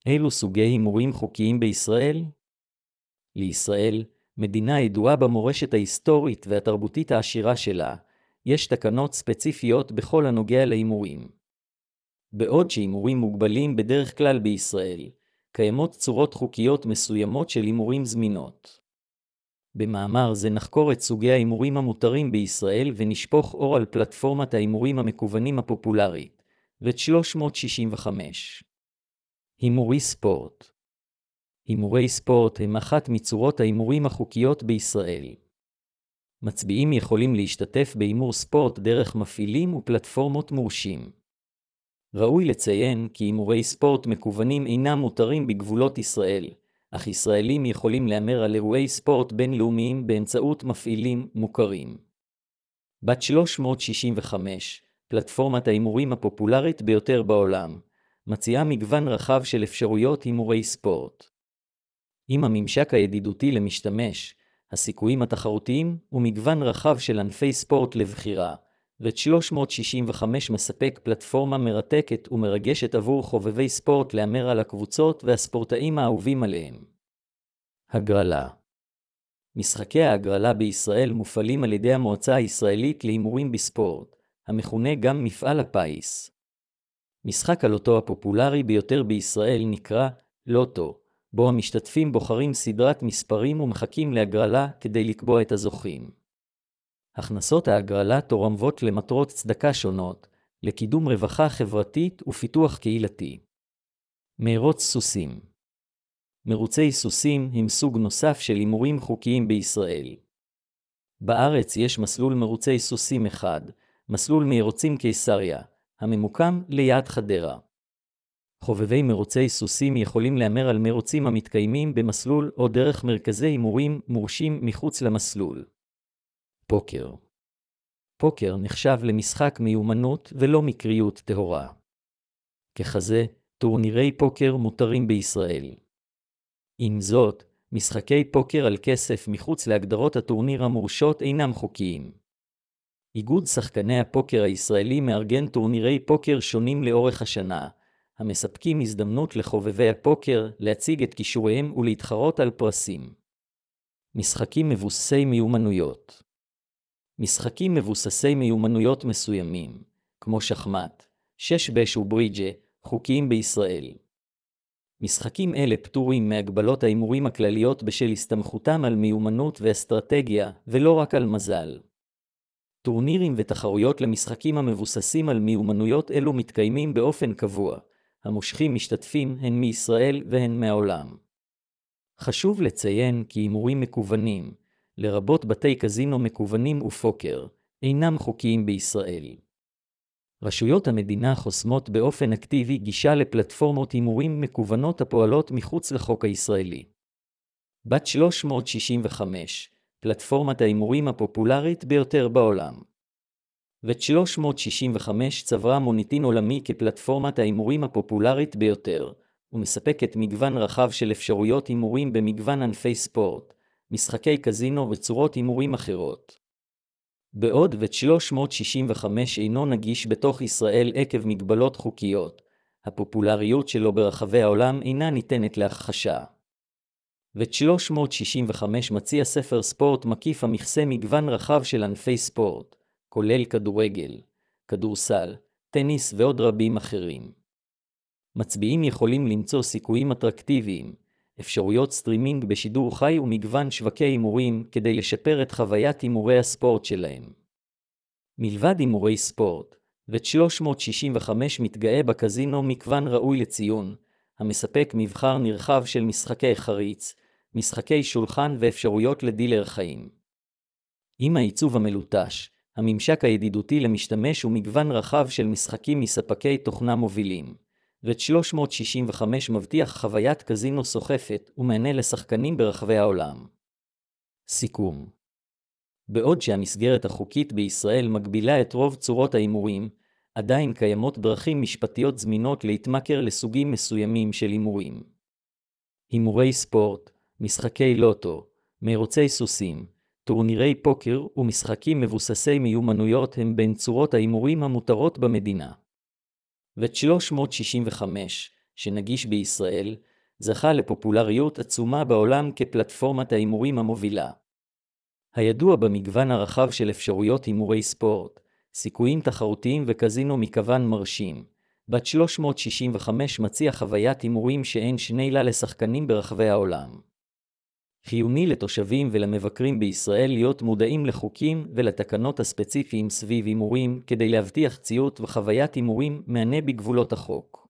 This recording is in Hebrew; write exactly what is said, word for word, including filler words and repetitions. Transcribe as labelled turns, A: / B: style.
A: אילו סוגי הימורים חוקיים בישראל? לישראל, מדינה ידועה במורשת ההיסטורית והתרבותית העשירה שלה, יש תקנות ספציפיות בכל הנוגע להימורים. בעוד שהימורים מוגבלים בדרך כלל בישראל, קיימות צורות חוקיות מסוימות של הימורים זמינות. במאמר זה נחקור את סוגי ההימורים המותרים בישראל ונשפוך אור על פלטפורמת ההימורים המקוונים הפופולרית, ו-שלוש מאות שישים וחמש. הימורי ספורט. הימורי ספורט הם אחת מצורות ההימורים החוקיות בישראל. מצביעים יכולים להשתתף בהימור ספורט דרך מפעילים ופלטפורמות מורשים. ראוי לציין כי הימורי ספורט מקוונים אינם מותרים בגבולות ישראל, אך ישראלים יכולים להמר על אירועי ספורט בינלאומיים באמצעות מפעילים מוכרים. בת שלוש מאות שישים וחמש, פלטפורמת ההימורים הפופולרית ביותר בעולם, מציעה מגוון רחב של אפשרויות הימורי ספורט. עם הממשק הידידותי למשתמש, הסיכויים התחרותיים ומגוון רחב של ענפי ספורט לבחירה, ו-שלוש מאות שישים וחמש מספק פלטפורמה מרתקת ומרגשת עבור חובבי ספורט להמר על הקבוצות והספורטאים האהובים עליהם. הגרלה. משחקי ההגרלה בישראל מופעלים על ידי המועצה הישראלית להימורים בספורט, המכונה גם מפעל הפיס. משחק הלוטו הפופולרי ביותר בישראל נקרא לוטו, בו המשתתפים בוחרים סדרת מספרים ומחכים להגרלה כדי לקבוע את הזוכים. הכנסות ההגרלה תורמות למטרות צדקה שונות, לקידום רווחה חברתית ופיתוח קהילתי. מרוץ סוסים. מרוצי סוסים הם סוג נוסף של הימורים חוקיים בישראל. בארץ יש מסלול מרוצי סוסים אחד, מסלול מרוצים קיסריה, הממוקם ליד חדרה. חובבי מרוצי סוסים יכולים להמר על מרוצים המתקיימים במסלול או דרך מרכזי הימורים מורשים מחוץ למסלול. פוקר. פוקר נחשב למשחק מיומנות ולא מקריות טהורה. ככזה, טורנירי פוקר מותרים בישראל. עם זאת, משחקי פוקר על כסף מחוץ להגדרות הטורניר המורשות אינם חוקיים. איגוד שחקני הפוקר הישראלי מארגן טורנירי פוקר שונים לאורך השנה, המספקים הזדמנות לחובבי הפוקר להציג את כישוריהם ולהתחרות על פרסים. משחקים מבוססי מיומנויות. משחקים מבוססי מיומנויות מסוימים, כמו שחמט, שש בש וברידג'ה, חוקיים בישראל. משחקים אלה פטורים מהגבלות ההימורים הכלליות בשל הסתמכותם על מיומנות ואסטרטגיה, ולא רק על מזל. טורנירים ותחרויות למשחקים המבוססים על מיומנויות אלו מתקיימים באופן קבוע, המושכים משתתפים הן מישראל והן מהעולם. חשוב לציין כי הימורים מקוונים, לרבות בתי קזינו מקוונים ופוקר, אינם חוקיים בישראל. רשויות המדינה חוסמות באופן אקטיבי גישה לפלטפורמות הימורים מקוונות הפועלות מחוץ לחוק הישראלי. בת שלוש מאות שישים וחמש, פלטפורמת ההימורים הפופולרית ביותר בעולם. ו-שלוש מאות שישים וחמש צברה מוניטין עולמי כפלטפורמת ההימורים הפופולרית ביותר, ומספקת מגוון רחב של אפשרויות הימורים במגוון ענפי ספורט, משחקי קזינו וצורות הימורים אחרות. בעוד ו-שלוש מאות שישים וחמש אינו נגיש בתוך ישראל עקב מגבלות חוקיות, הפופולריות שלו ברחבי העולם אינה ניתנת להכחשה. ו-שלוש מאות שישים וחמש מציע ספר ספורט מקיף המכסה מגוון רחב של ענפי ספורט, כולל כדורגל, כדורסל, טניס ועוד רבים אחרים. מצביעים יכולים למצוא סיכויים אטרקטיביים, אפשרויות סטרימינג בשידור חי ומגוון שווקי הימורים כדי לשפר את חוויית הימורי הספורט שלהם. מלבד הימורי ספורט, ו-שלוש מאות שישים וחמש מתגאה בקזינו מגוון ראוי לציון, המספק מבחר נרחב של משחקי חריץ, משחקי שולחן ואפשרויות לדילר חיים. עם העיצוב המלוטש, הממשק הידידותי למשתמש ומגוון רחב של משחקים מספקי תוכנה מובילים, ו-שלוש מאות שישים וחמש מבטיח חוויית קזינו סוחפת ומענה לשחקנים ברחבי העולם. סיכום. בעוד שהמסגרת החוקית בישראל מגבילה את רוב צורות ההימורים, עדיין קיימות דרכים משפטיות זמינות להתמכר לסוגים מסוימים של הימורים. הימורי ספורט, משחקי לוטו, מרוצי סוסים, טורנירי פוקר ומשחקים מבוססי מיומנויות הם בין צורות ההימורים המותרות במדינה. ו-שלוש מאות שישים וחמש, שנגיש בישראל, זכה לפופולריות עצומה בעולם כפלטפורמת ההימורים המובילה. הידוע במגוון הרחב של אפשרויות הימורי ספורט, סיכויים תחרותיים וקזינו מכוון מרשים, בת שלוש מאות שישים וחמש מציע חוויית הימורים שאין שני לה לשחקנים ברחבי העולם. חיוני לתושבים ולמבקרים בישראל להיות מודעים לחוקים ולתקנות הספציפיים סביב הימורים כדי להבטיח ציות וחוויית הימורים מענה בגבולות החוק.